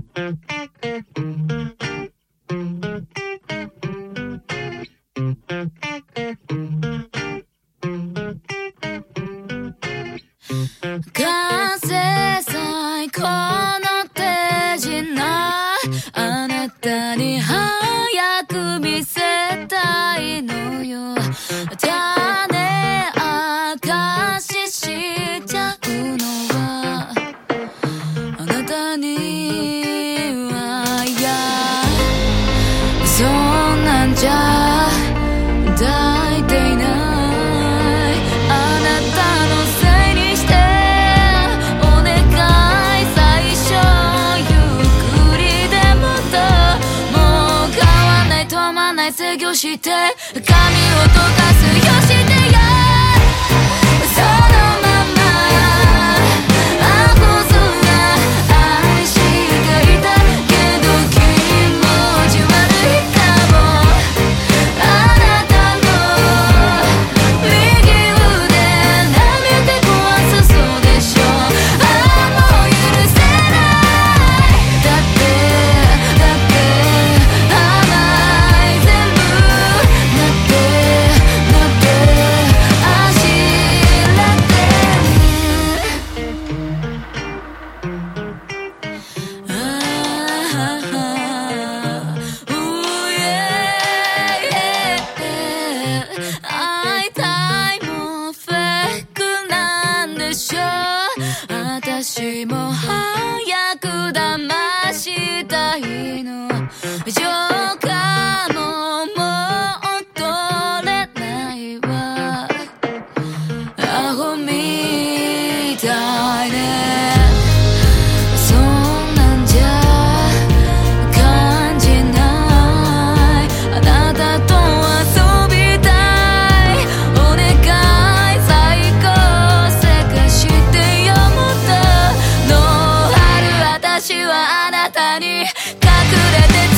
完成最高の手品あなたに早く見せたいのよ種明かししちゃうのはあなたにはいやそんなんじゃ抱いていないあなたのせいにしてお願い最初ゆっくりでもっともう変わんない止まんない制御して髪を溶かすよしてやそのままあこそが愛していたけど気持ち悪いかもあなたの右腕舐めて壊すそうでしょああもう許せないだって甘い全部なってあしらって会いたいもフェイクなんでしょ私も早く騙したいのジョーカーももう取れないわアホみたいねそんなんじゃ感じないあなたと遊びたいお願い最高せかしてよもっとの春私はあなたに隠れて